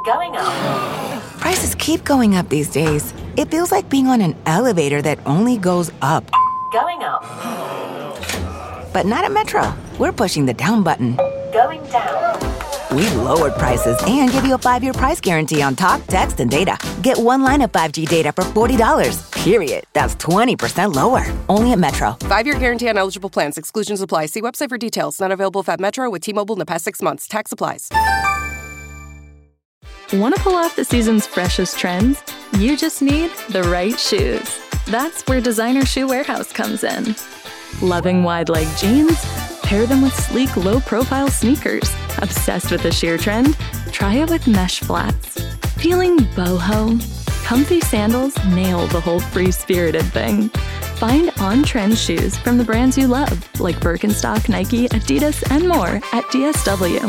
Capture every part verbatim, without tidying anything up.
Going up. Prices keep going up these days. It feels like being on an elevator that only goes up. Going up. But not at Metro. We're pushing the down button. Going down. We've lowered prices and give you a five-year price guarantee on talk, text, and data. Get one line of five G data for forty dollars. Period. That's twenty percent lower. Only at Metro. Five-year guarantee on eligible plans. Exclusions apply. See website for details. Not available at Metro with T-Mobile in the past six months. Tax applies. Want to pull off the season's freshest trends? You just need the right shoes. That's where Designer Shoe Warehouse comes in. Loving wide-leg jeans? Pair them with sleek, low-profile sneakers. Obsessed with the sheer trend? Try it with mesh flats. Feeling boho? Comfy sandals nail the whole free-spirited thing. Find on-trend shoes from the brands you love, like Birkenstock, Nike, Adidas, and more at D S W.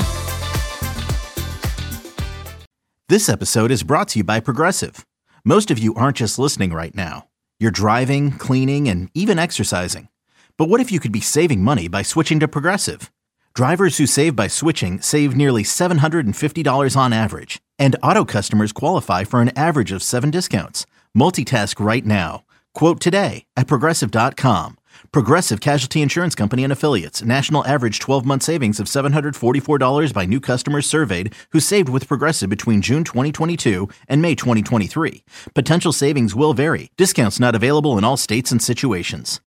This episode is brought to you by Progressive. Most of you aren't just listening right now. You're driving, cleaning, and even exercising. But what if you could be saving money by switching to Progressive? Drivers who save by switching save nearly seven hundred fifty dollars on average. And auto customers qualify for an average of seven discounts. Multitask right now. Quote today at Progressive dot com. Progressive Casualty Insurance Company and Affiliates. National average twelve-month savings of seven hundred forty-four dollars by new customers surveyed who saved with Progressive between June twenty twenty-two and May twenty twenty-three. Potential savings will vary. Discounts not available in all states and situations.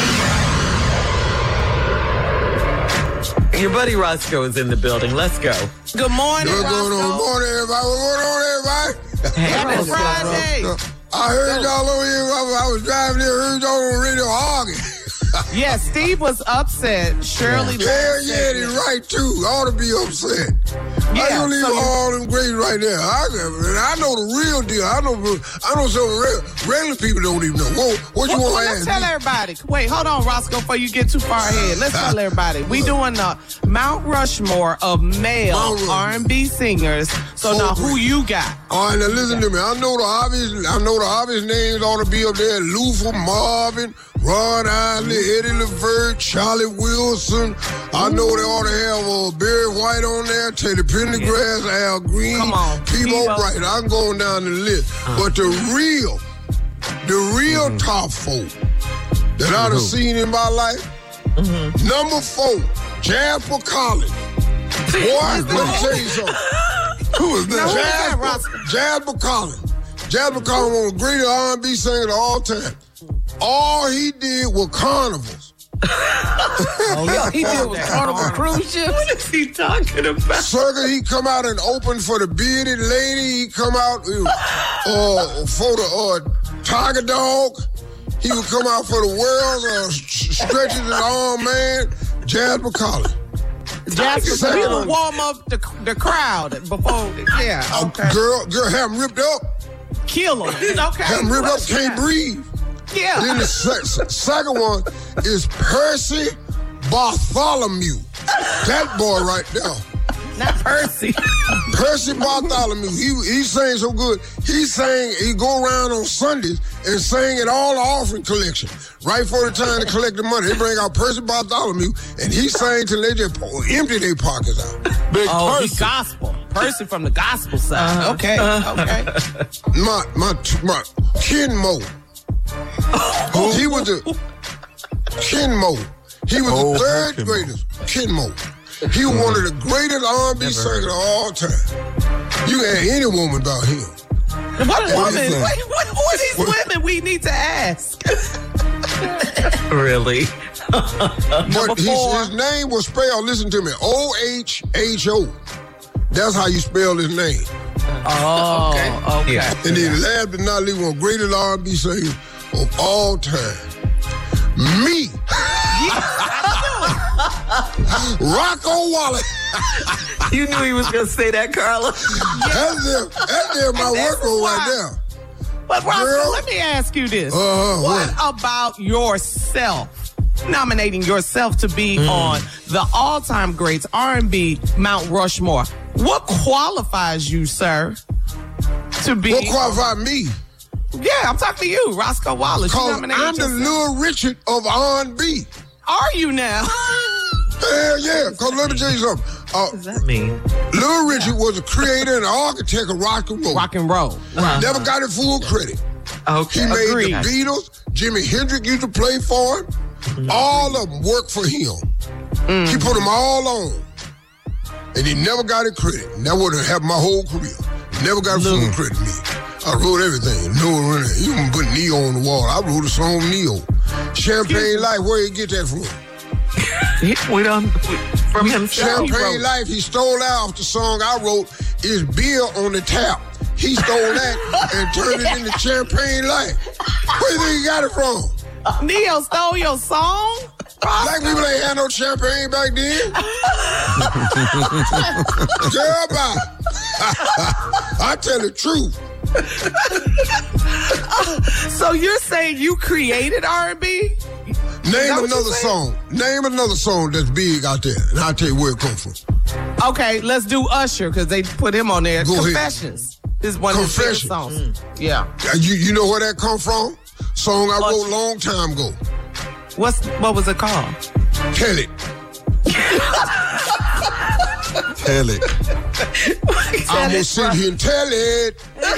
Your buddy Roscoe is in the building. Let's go. Good morning, What's Roscoe. going on? Good morning, everybody. What's going on, everybody? Happy Friday. I heard y'all over here. I was driving here. Heard y'all on the radio arguing. Yeah, Steve was upset. Shirley. Hell yeah, he's right too. I ought to be upset. Yeah, I don't leave so you- all them grades right there. I, I know the real deal. I know. I know some real, regular people don't even know. Whoa, what you Well, want to let's ask tell me? everybody. Wait, hold on, Roscoe, before you get too far ahead. Let's tell everybody. We doing the Mount Rushmore of male Mount Rushmore. R and B singers. So now, who you got? All right, now listen to me. I know the obvious. I know the obvious names ought to be up there: Luther, Marvin, Ron Isley, Eddie Levert, Charlie Wilson. I know they ought to have uh, Barry White on there, Teddy Pendergrass, Al Green, Come on, Peebo Peebo. Bright. I'm going down the list. But the real, the real Mm-hmm. top four that I've seen in my life, Mm-hmm. number four, Jasper Collins. Boy, let me tell you something. Who is Now, who is that, Jasper, Roscoe? Jasper Collins. Jasper Collins was the greatest R and B singer of all time. All he did was carnivals. Oh, he did with Carnival Cruise Ships. What is he talking about? Circle, he come out and open for the bearded lady. He come out uh, for the uh, Tiger Dog. He would come out for the world, uh, stretches his arm, man. Jasper Collins. Jasper, so he Second would one. warm up the, the crowd before. Yeah, okay. Uh, girl, girl, have him ripped up. Kill him. Okay. Have him ripped up, What you can't got? breathe. Yeah. Then the se- second one is Percy Bartholomew. That boy right there. Not Percy. Percy Bartholomew. He he sang so good. He sang, he go around on Sundays and sang at all the offering collection. Right for the time to collect the money. They bring out Percy Bartholomew and he sang till they just empty their pockets out. Big Oh, Percy. he gospel. Percy from the gospel side. Uh-huh. Okay, okay. My, my, my, Kenmo. He was the, Kenmo. He was Oh, the third Kenmo. greatest. Kenmo. He was one of the greatest R and B singers of all time. You can ask any woman about him. What Hey, woman? listen. Wait, what, who are these women we need to ask? Really? But his, four. his name was spelled, listen to me, O H H O. That's how you spell his name. Oh, okay. Yeah. And then last but not least, one of the greatest R and B singers of all time. Me. Rocco Wallace. You knew he was going to say that, Carla. That's there, that's there my And this work on is right why- there. But Roscoe, Girl. let me ask you this. Uh-huh, what what? about yourself? Nominating yourself to be on the all-time greats R and B Mount Rushmore. What qualifies you, sir, to be... What qualified me? Yeah, I'm talking to you, Roscoe Wallace. You Because nominated I'm the yourself. Little Richard of R and B. Are you now? Hell yeah, because let me tell you something. Uh, What does that mean? Little Richard was a creator and architect of rock and roll. Rock and roll. Right. Never got it full credit. Okay. He made Agreed. the Beatles. Jimi Hendrix used to play for him. Mm-hmm. All of them worked for him. Mm. He put them all on. And he never got it credit. That would have happened my whole career. Never got full credit to me. I wrote everything. No, you can put Neo on the wall. I wrote a song, Neo. Champagne Life, where you get that from? We don't, from himself. Champagne Life, he stole that off the song I wrote, is Beer on the Tap. He stole that and turned it into Champagne Life. Where do you think he got it from? Neo stole your song? Black people ain't had no champagne back then. Girl, bye. I tell the truth. So you're saying you created R and B? Name another song. Name another song that's big out there, and I'll tell you where it comes from. Okay, let's do Usher, because they put him on there. Go ahead. Confessions is one of his favorite Confessions. songs. Yeah. Uh, You, you know where that come from? Song I wrote a long time ago. What's What was it called? Tell it. Tell it. I'm gonna sit here and tell it.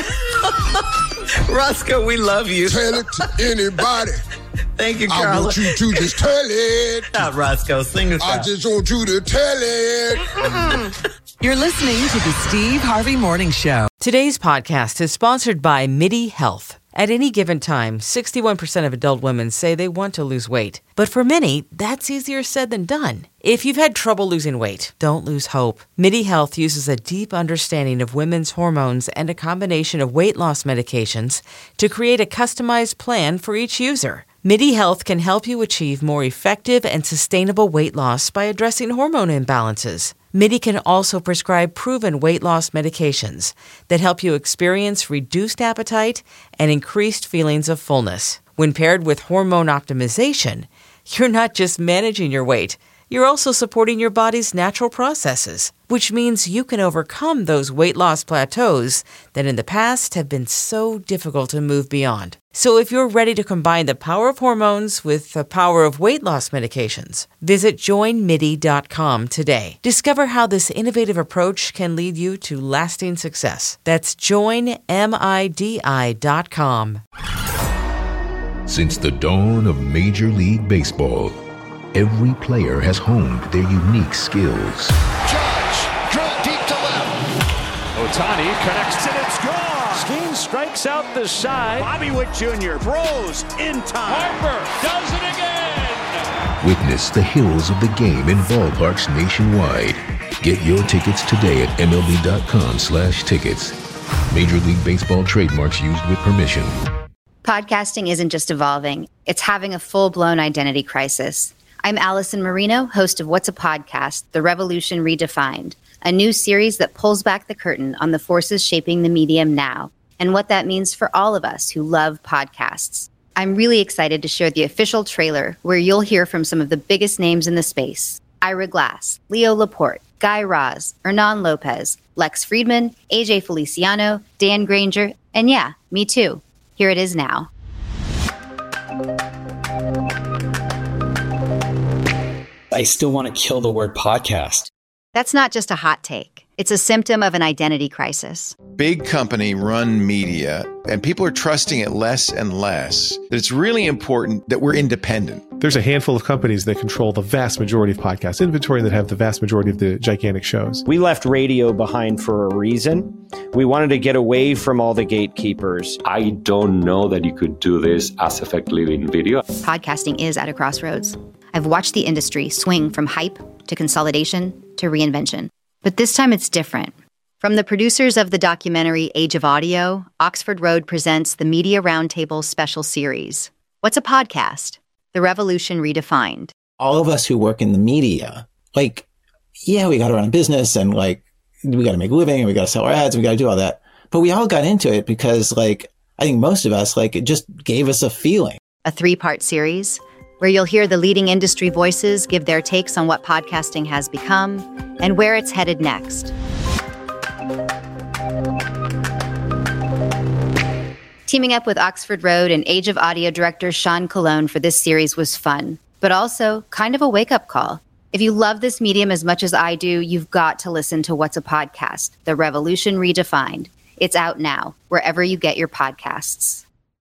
Roscoe, we love you. Tell it to anybody. Thank you, I Carla. want you to just tell it. Stop, Roscoe. Sing us I out. just want you to tell it. You're listening to the Steve Harvey Morning Show. Today's podcast is sponsored by MIDI Health. At any given time, sixty-one percent of adult women say they want to lose weight. But for many, that's easier said than done. If you've had trouble losing weight, don't lose hope. MIDI Health uses a deep understanding of women's hormones and a combination of weight loss medications to create a customized plan for each user. MIDI Health can help you achieve more effective and sustainable weight loss by addressing hormone imbalances. MIDI can also prescribe proven weight loss medications that help you experience reduced appetite and increased feelings of fullness. When paired with hormone optimization, you're not just managing your weight, you're also supporting your body's natural processes, which means you can overcome those weight loss plateaus that in the past have been so difficult to move beyond. So if you're ready to combine the power of hormones with the power of weight loss medications, visit join midi dot com today. Discover how this innovative approach can lead you to lasting success. That's join midi dot com. Since the dawn of Major League Baseball, every player has honed their unique skills. Judge, drill deep to left. Ohtani connects and it's gone. Steen strikes out the side. Bobby Witt Junior throws in time. Harper does it again. Witness the hills of the game in ballparks nationwide. Get your tickets today at M L B dot com slash tickets. Major League Baseball trademarks used with permission. Podcasting isn't just evolving. It's having a full-blown identity crisis. I'm Allison Marino, host of What's a Podcast? The Revolution Redefined, a new series that pulls back the curtain on the forces shaping the medium now and what that means for all of us who love podcasts. I'm really excited to share the official trailer where you'll hear from some of the biggest names in the space. Ira Glass, Leo Laporte, Guy Raz, Hernan Lopez, Lex Friedman, A J Feliciano, Dan Granger, and yeah, me too. Here it is now. I still want to kill the word podcast. That's not just a hot take. It's a symptom of an identity crisis. Big company run media, and people are trusting it less and less. That it's really important that we're independent. There's a handful of companies that control the vast majority of podcast inventory and that have the vast majority of the gigantic shows. We left radio behind for a reason. We wanted to get away from all the gatekeepers. I don't know that you could do this as effectively in video. Podcasting is at a crossroads. I've watched the industry swing from hype to consolidation to reinvention. But this time it's different. From the producers of the documentary Age of Audio, Oxford Road presents the Media Roundtable special series. What's a podcast? The Revolution Redefined. All of us who work in the media, like, yeah, we got to run a business and like, we got to make a living and we got to sell our ads and we got to do all that. But we all got into it because like, I think most of us, like, it just gave us a feeling. A three-part series where you'll hear the leading industry voices give their takes on what podcasting has become and where it's headed next. Teaming up with Oxford Road and Age of Audio director Sean Colon for this series was fun, but also kind of a wake-up call. If you love this medium as much as I do, you've got to listen to What's a Podcast, The Revolution Redefined. It's out now, wherever you get your podcasts.